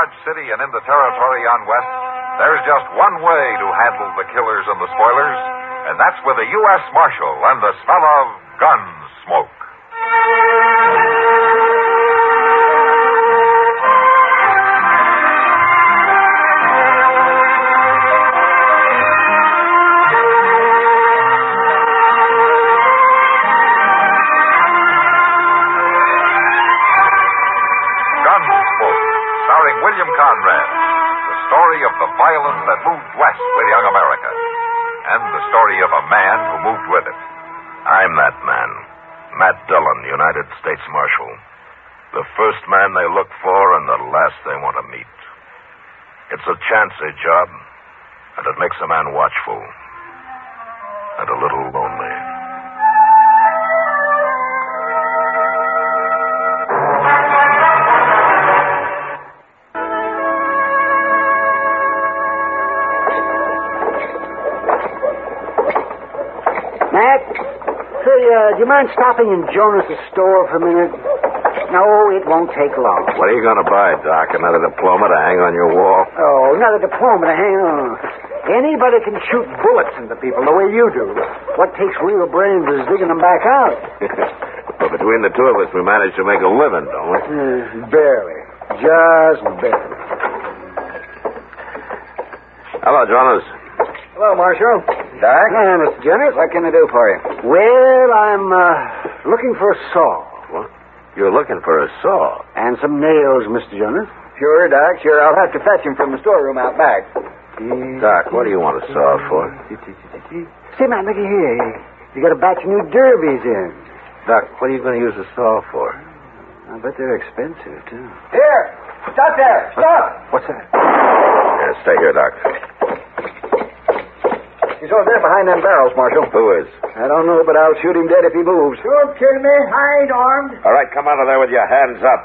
Dodge City and in the territory on west, there's just one way to handle the killers and the spoilers, and that's with a U.S. Marshal and the smell of gun smoke. William Conrad, the story of the violence that moved west with young America, and the story of a man who moved with it. I'm that man, Matt Dillon, United States Marshal. The first man they look for and the last they want to meet. It's a chancy job, and it makes a man watchful and a little lonely. Matt, say, do you mind stopping in Jonas's store for a minute? No, it won't take long. What are you going to buy, Doc? Another diploma to hang on your wall? Oh, another diploma to hang on. Anybody can shoot bullets into people the way you do. What takes real brains is digging them back out. But between the two of us, we managed to make a living, don't we? Barely. Just barely. Hello, Jonas. Hello, Marshal. Doc? Mr. Jonas. What can I do for you? Well, I'm looking for a saw. What? You're looking for a saw? And some nails, Mr. Jonas. Sure, Doc. Sure, I'll have to fetch him from the storeroom out back. Doc, what do you want a saw for? Say, man, look here. You got a batch of new derbies in. Doc, what are you going to use a saw for? I bet they're expensive, too. Here! Stop there! Stop! What's that? Yeah, stay here, Doc. He's over there behind them barrels, Marshal. Who is? I don't know, but I'll shoot him dead if he moves. Don't kill me. I ain't armed. All right, come out of there with your hands up.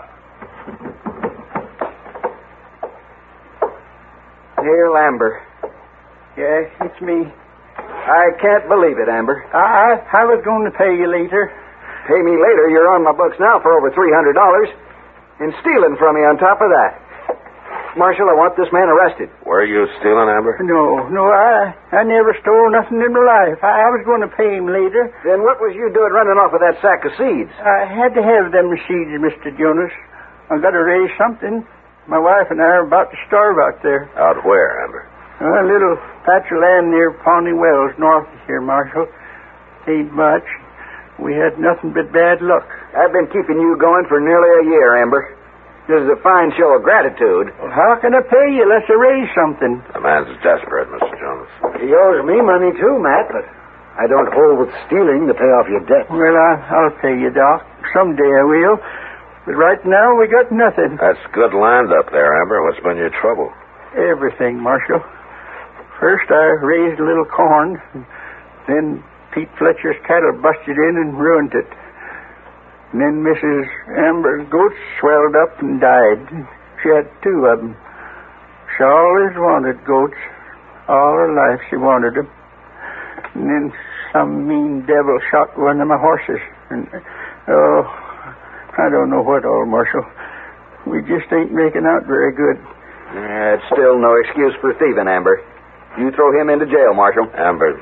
Neil Amber. Yes, it's me. I can't believe it, Amber. I was going to pay you later. Pay me later. You're on my books now for over $300. And stealing from me on top of that. Marshal, I want this man arrested. Were you stealing, Amber? No, I never stole nothing in my life. I was going to pay him later. Then what was you doing running off with that sack of seeds? I had to have them seeds, Mr. Jonas. I got to raise something. My wife and I are about to starve out there. Out where, Amber? A little patch of land near Pawnee Wells, north of here, Marshal. Ain't much. We had nothing but bad luck. I've been keeping you going for nearly a year, Amber. This is a fine show of gratitude. Well, how can I pay you unless I raise something? The man's desperate, Mr. Jonas. He owes me money, too, Matt, but I don't hold with stealing to pay off your debt. Well, I'll pay you, Doc. Someday I will. But right now, we got nothing. That's good land up there, Amber. What's been your trouble? Everything, Marshal. First, I raised a little corn. Then Pete Fletcher's cattle busted in and ruined it. And then Mrs. Amber's goats swelled up and died. She had two of them. She always wanted goats. All her life she wanted them. And then some mean devil shot one of my horses. And, I don't know what all, Marshal. We just ain't making out very good. It's still no excuse for thieving, Amber. You throw him into jail, Marshal. Amber,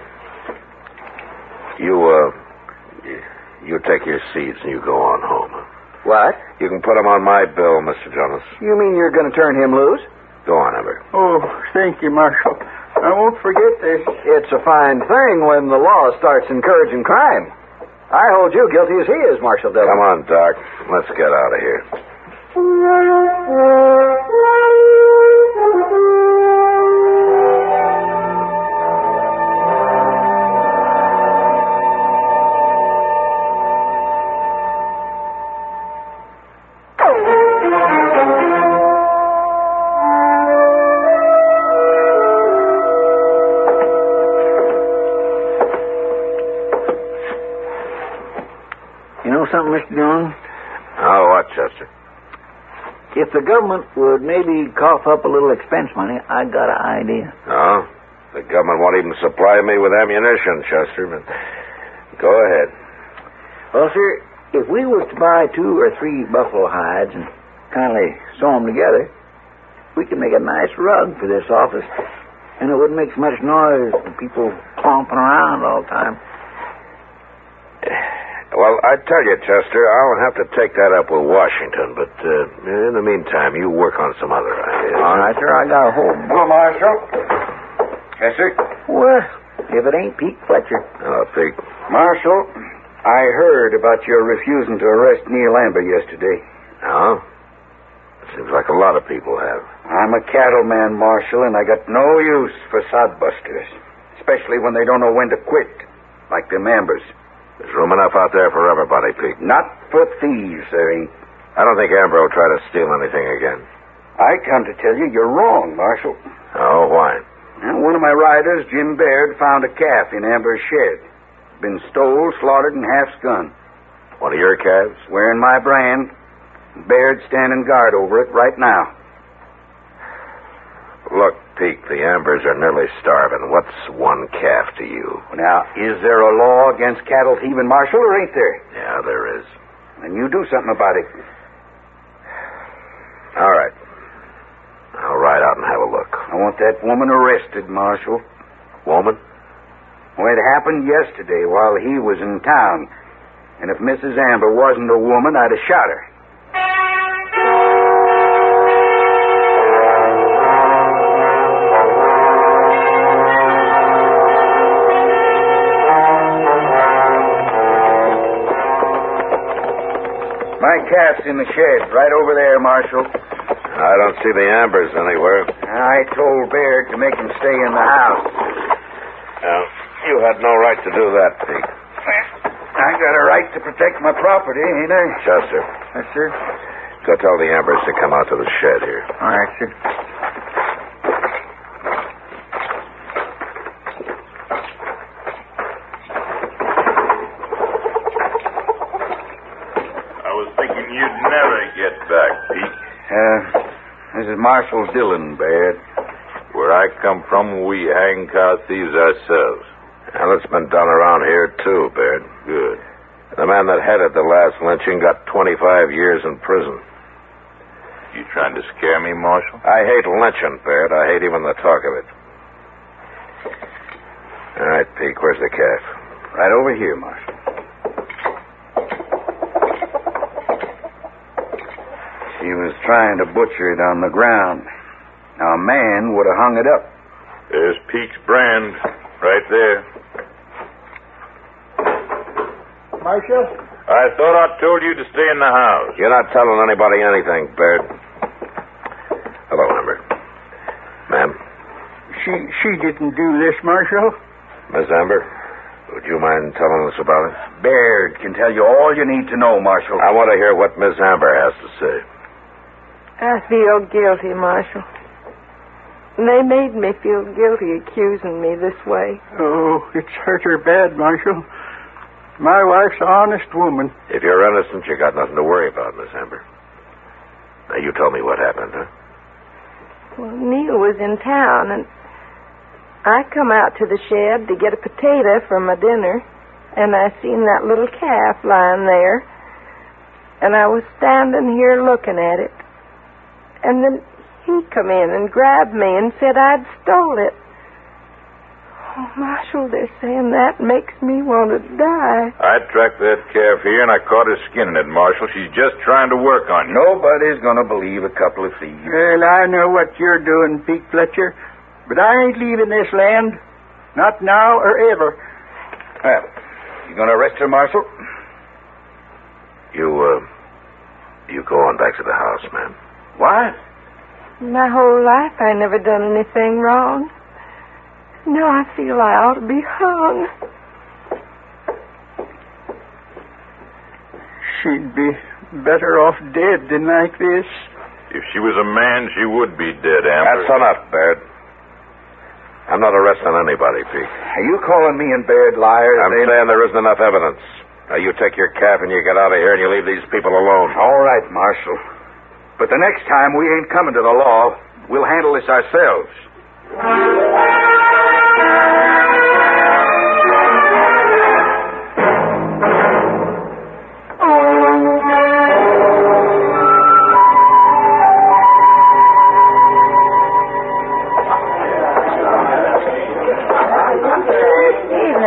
you take your seeds and you go on home. What? You can put them on my bill, Mr. Jonas. You mean you're going to turn him loose? Go on, Amber. Oh, thank you, Marshal. I won't forget this. It's a fine thing when the law starts encouraging crime. I hold you guilty as he is, Marshal Dillon. Come on, Doc. Let's get out of here. Something, Mr. Dillon? Oh, what, Chester? If the government would maybe cough up a little expense money, I got an idea. No? The government won't even supply me with ammunition, Chester, but go ahead. Well, sir, if we was to buy 2 or 3 buffalo hides and kindly sew them together, We can make a nice rug for this office, and it wouldn't make so much noise and people clomping around all the time. Well, I tell you, Chester, I'll have to take that up with Washington, but in the meantime, you work on some other ideas. All right, sir. I got a whole... Hello, Marshal. Yes, sir? Well, if it ain't Pete Fletcher. Oh, Pete. Marshal, I heard about your refusing to arrest Neil Amber yesterday. Oh? It seems like a lot of people have. I'm a cattleman, Marshal, and I got no use for sodbusters, especially when they don't know when to quit, like them Ambers. There's room enough out there for everybody, Pete. Not for thieves, there ain't. I don't think Amber will try to steal anything again. I come to tell you you're wrong, Marshal. Oh, why? Well, one of my riders, Jim Baird, found a calf in Amber's shed. Been stole, slaughtered, and half skinned. One of your calves? Wearing my brand. Baird standing guard over it right now. Look, Pete, the Ambers are nearly starving. What's one calf to you? Now, is there a law against cattle thieving, Marshal, or ain't there? Yeah, there is. Then you do something about it. All right. I'll ride out and have a look. I want that woman arrested, Marshal. Woman? Well, it happened yesterday while he was in town. And if Mrs. Amber wasn't a woman, I'd have shot her. My calf's in the shed, right over there, Marshal. I don't see the Ambers anywhere. I told Baird to make him stay in the house. Now, you had no right to do that, Pete. I got a right to protect my property, ain't I? Chester, Yes, sir. go tell the Ambers to come out to the shed here. All right, sir. I was thinking you'd never get back, Pete. This is Marshal Dillon, Baird. Where I come from, we hang car thieves ourselves. Well, it's been done around here, too, Baird. Good. The man that headed the last lynching got 25 years in prison. You trying to scare me, Marshal? I hate lynching, Baird. I hate even the talk of it. All right, Pete, where's the calf? Right over here, Marshal. She was trying to butcher it on the ground. Now, a man would have hung it up. There's Pete's brand right there. Marshal? I thought I told you to stay in the house. You're not telling anybody anything, Baird. Hello, Amber. Ma'am? She didn't do this, Marshal. Miss Amber, would you mind telling us about it? Baird can tell you all you need to know, Marshal. I want to hear what Miss Amber has to say. I feel guilty, Marshal. They made me feel guilty accusing me this way. Oh, it's hurt her bad, Marshal. My wife's an honest woman. If you're innocent, you got nothing to worry about, Miss Amber. Now, you tell me what happened, huh? Well, Neil was in town, and I come out to the shed to get a potato for my dinner, and I seen that little calf lying there, and I was standing here looking at it. And then he come in and grabbed me and said I'd stole it. Oh, Marshal, they're saying that makes me want to die. I tracked that calf here, and I caught her skinning it, Marshal. She's just trying to work on you. Nobody's going to believe a couple of thieves. Well, I know what you're doing, Pete Fletcher, but I ain't leaving this land. Not now or ever. Well, you going to arrest her, Marshal? You go on back to the house, ma'am. What? My whole life I never done anything wrong. Now I feel I ought to be hung. She'd be better off dead than like this. If she was a man, she would be dead, Amber. That's enough, Baird. I'm not arresting anybody, Pete. Are you calling me and Baird liars? I'm saying there isn't enough evidence. Now, you take your calf and you get out of here and you leave these people alone. All right, Marshal. But the next time we ain't coming to the law. We'll handle this ourselves.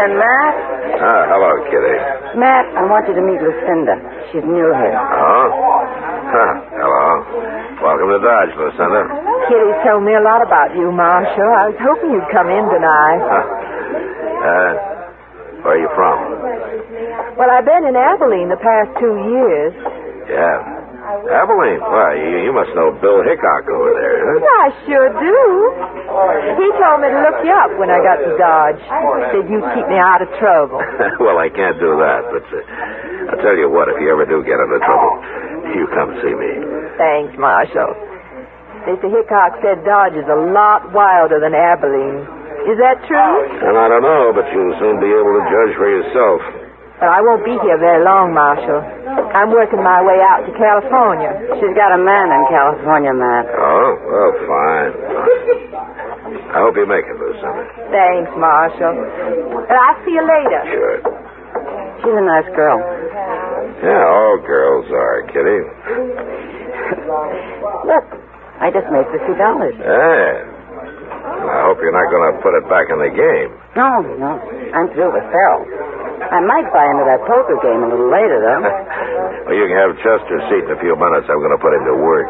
And Matt? Hello, Kitty. Matt, I want you to meet Lucinda. She's new here. Oh? Hello. Welcome to Dodge, Lucinda. Kitty's told me a lot about you, Marshal. I was hoping you'd come in tonight. Where are you from? Well, I've been in Abilene the past 2 years. Yeah. Abilene? Why, you must know Bill Hickok over there, huh? I sure do. He told me to look you up when I got to Dodge. Said you'd keep me out of trouble. Well, I can't do that, but I'll tell you what, if you ever do get into trouble, you come see me. Thanks, Marshal. Mr. Hickok said Dodge is a lot wilder than Abilene. Is that true? And I don't know, but you'll soon be able to judge for yourself. But I won't be here very long, Marshal. I'm working my way out to California. She's got a man in California, Matt. Oh, well, fine. I hope you make it, Lucinda. Thanks, Marshal. But I'll see you later. Sure. She's a nice girl. Yeah, all girls are, Kitty. Look, I just made $50. Yeah. I hope you're not going to put it back in the game. No. I'm through with Farrell. I might buy into that poker game a little later, though. Well, you can have Chester's seat in a few minutes. I'm going to put him to work.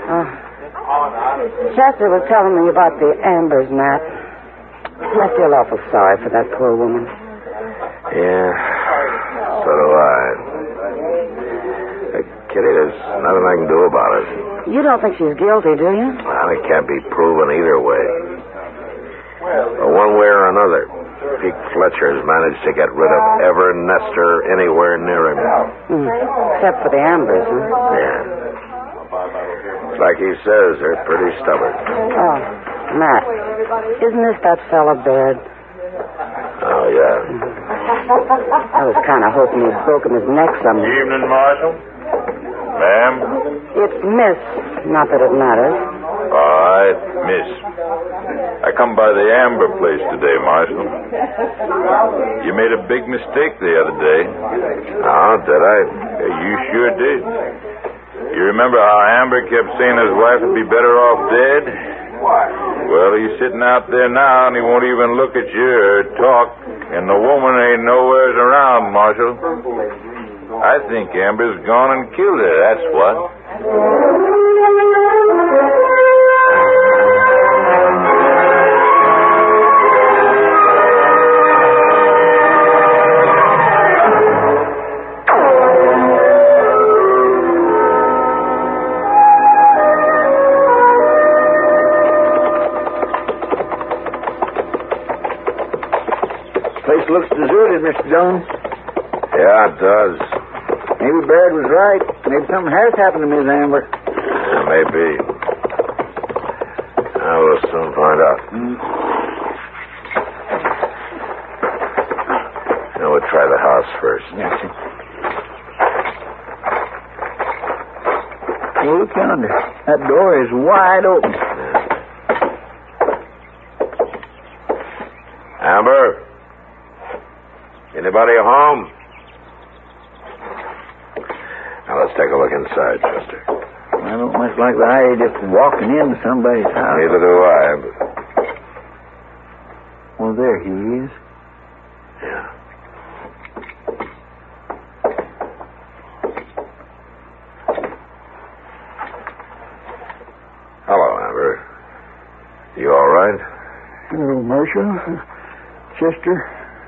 Chester was telling me about the Ambers, Matt. I feel awful sorry for that poor woman. Yeah, so do I. Kitty, there's nothing I can do about it. You don't think she's guilty, do you? Well, it can't be proven either way. But one way or another, Pete Fletcher's managed to get rid of ever Nestor anywhere near him. Except for the Ambers, huh? Yeah. It's like he says, they're pretty stubborn. Oh, Matt, isn't this that fella Baird? Oh, yeah. I was kind of hoping he'd broken his neck somewhere. Evening, Marshal. Ma'am? It's Miss, not that it matters. All right, Miss. I come by the Amber place today, Marshal. You made a big mistake the other day. Oh, did I? Yeah, you sure did. You remember how Amber kept saying his wife would be better off dead? Well, he's sitting out there now, and he won't even look at you or talk, and the woman ain't nowheres around, Marshal. I think Amber's gone and killed her, that's what. Place looks deserted, Mr. Jones. Yeah, it does. Maybe Baird was right. Maybe something has happened to Miss Amber. Yeah, maybe. I will soon find out. Now we'll try the house first. Yes, sir. Hey, look yonder. That door is wide open. Amber? Anybody home? Now, let's take a look inside, Chester. I don't much like the idea of just walking into somebody's house. Neither do I, but... Well, there he is. Yeah. Hello, Amber. You all right? Hello, Marshal. Chester.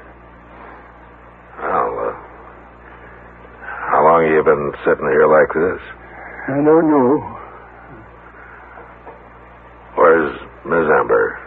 Well, how long have you been sitting here like this? I don't know. Where's Miss Amber?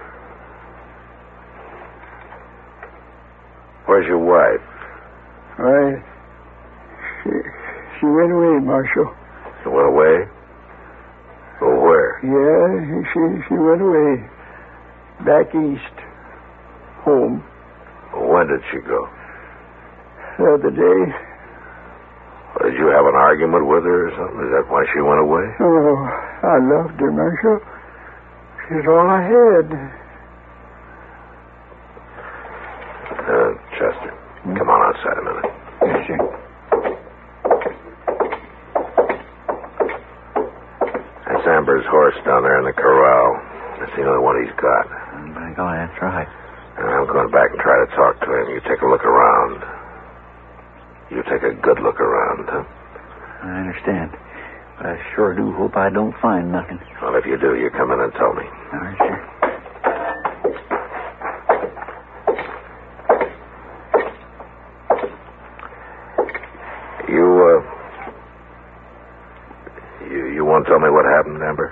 Where's your wife? Why, she went away, Marshal. She went away? Well, where? Yeah, she went away. Back east. Home. When did she go? The other day. Did you have an argument with her or something? Is that why she went away? Oh, I loved her, Marshal. She's all I had. Chester, come on outside a minute. Yes, sir. That's Amber's horse down there in the corral. That's the only one he's got. By golly, that's right. I'm Don't go back and try to talk to him. You take a look around. You take a good look around, huh? I understand. But I sure do hope I don't find nothing. Well, if you do, you come in and tell me. All right, sir. You won't tell me what happened, Amber?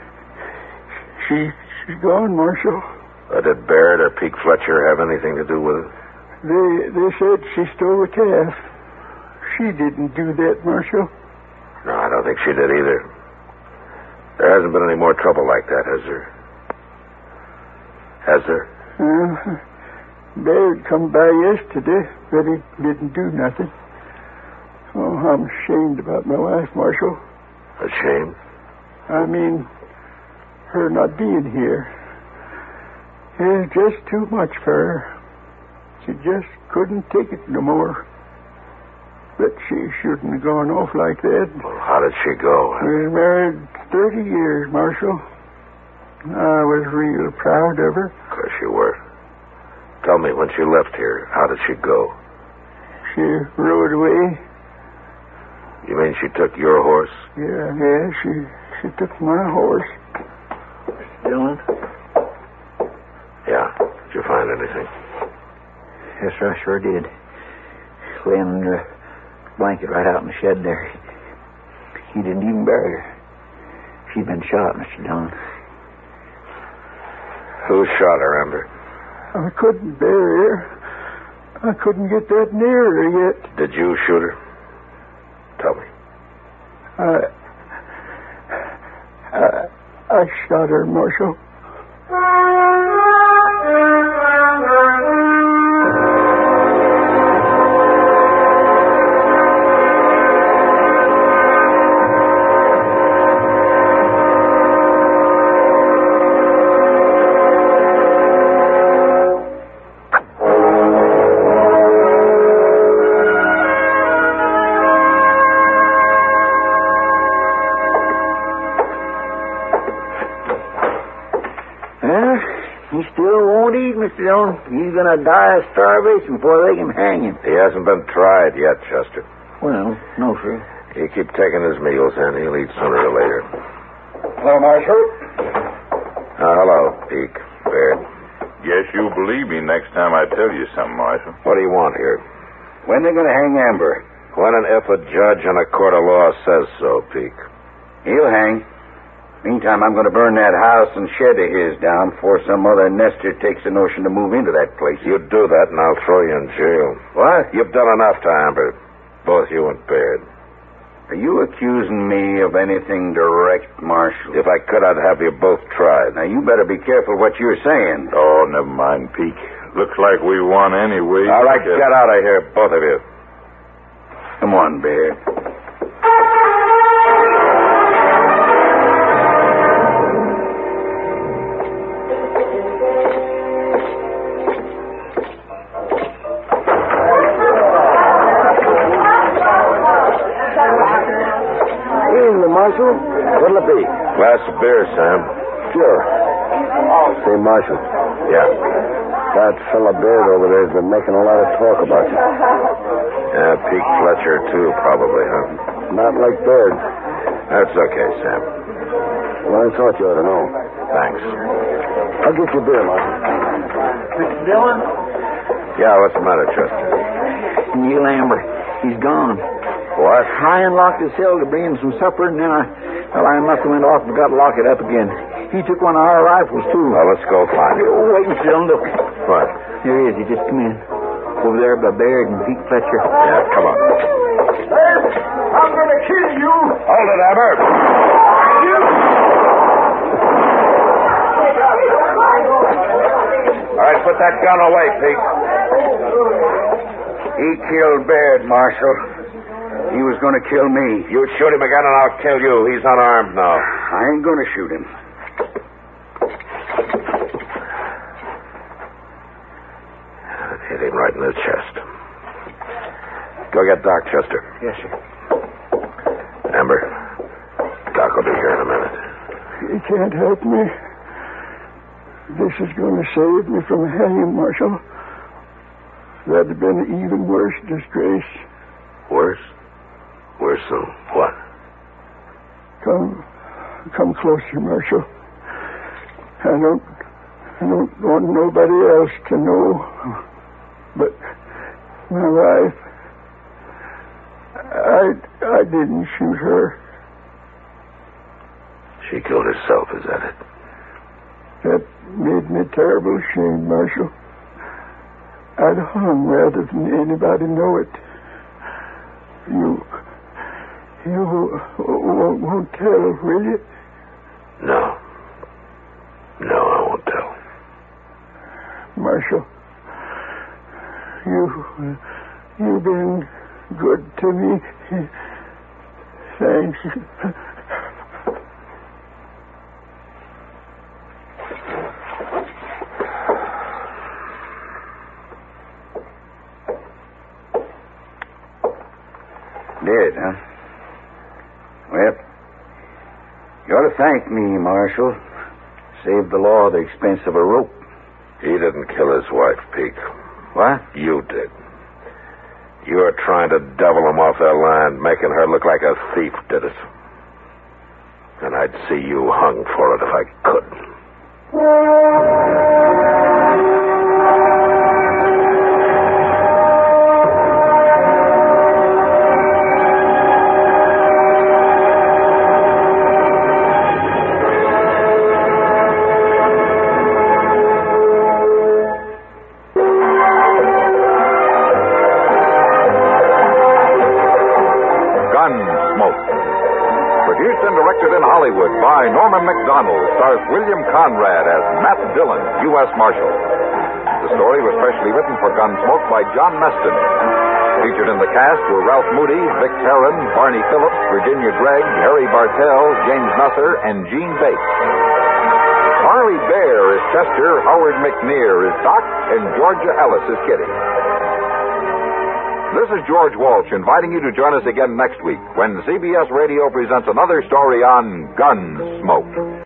She's gone, Marshal. Did Baird or Pete Fletcher have anything to do with it? They said she stole a calf. She didn't do that, Marshal. No, I don't think she did either. There hasn't been any more trouble like that, has there? Has there? Baird come by yesterday, but he didn't do nothing. Oh, I'm ashamed about my wife, Marshal. Ashamed? I mean, her not being here. It's just too much for her. She just couldn't take it no more. But she shouldn't have gone off like that. Well, how did she go? We was married 30 years, Marshal. I was real proud of her. Of course you were. Tell me, when she left here, how did she go? She rode away. You mean she took your horse? Yeah, she took my horse. Dillon? Yeah. Did you find anything? Yes, sir, I sure did. Laying under a blanket right out in the shed there. He didn't even bury her. She'd been shot, Mr. Dillon. Who shot her, Amber? I couldn't bury her. I couldn't get that near her yet. Did you shoot her? Tell me. I shot her, Marshal. Mr. Dillon, he's going to die of starvation before they can hang him. He hasn't been tried yet, Chester. Well, no, sir. You keep taking his meals, and he'll eat sooner or later. Hello, Marshal. Hello, Peake. Baird. Guess you'll believe me next time I tell you something, Marshal. What do you want here? When they going to hang Amber? When and if a judge in a court of law says so, Peake. He'll hang. Meantime, I'm going to burn that house and shed of his down before some other nester takes a notion to move into that place. You do that, and I'll throw you in jail. What? You've done enough to Amber. Both you and Baird. Are you accusing me of anything direct, Marshal? If I could, I'd have you both tried. Now, you better be careful what you're saying. Oh, never mind, Peake. Looks like we won anyway. All right, get out of here, both of you. Come on, Baird. Marshal? What'll it be? Glass of beer, Sam. Sure. Say, Marshal. Yeah. That fella Baird over there's been making a lot of talk about you. Yeah, Pete Fletcher, too, probably, huh? Not like Baird. That's okay, Sam. Well, I thought you ought to know. Thanks. I'll get you beer, Marshal. Mr. Dillon? Yeah, what's the matter, Chester? Neil Amber. He's gone. What? I unlocked his cell to bring him some supper, and then I must have went off and forgot to lock it up again. He took one of our rifles, too. Well, let's go find him. Oh, wait, Mr. Dillon, look. What? There he is. He just come in. Over there by Baird and Pete Fletcher. Yeah, come on. Baird, I'm going to kill you. Hold it, Amber. All right, put that gun away, Pete. He killed Baird, Marshal. He was going to kill me. You shoot him again and I'll kill you. He's unarmed now. I ain't going to shoot him. Hit him right in the chest. Go get Doc, Chester. Yes, sir. Amber, Doc will be here in a minute. He can't help me. this is going to save me from hanging, Marshal. That'd have been an even worse disgrace. Worse? Worse than what? Come closer, Marshal. I don't want nobody else to know, but my wife. I didn't shoot her. She killed herself, is that it? That made me terrible ashamed, Marshal. I'd hung rather than anybody know it. You won't tell, will you? No. No, I won't tell. Marshal, you've been good to me. Thanks. Dead, huh? Well, you ought to thank me, Marshal. Saved the law the expense of a rope. He didn't kill his wife, Peake. What? You did. You were trying to devil him off that land, making her look like a thief did it. And I'd see you hung for it if I could. Gunsmoke. Produced and directed in Hollywood by Norman McDonald, stars William Conrad as Matt Dillon, U.S. Marshal. The story was specially written for Gunsmoke by John Meston. Featured in the cast were Ralph Moody, Vic Perrin, Barney Phillips, Virginia Gregg, Harry Bartell, James Nusser, and Gene Bates. Harley Bear is Chester, Howard McNear is Doc, and Georgia Ellis is Kitty. This is George Walsh inviting you to join us again next week when CBS Radio presents another story on Gunsmoke.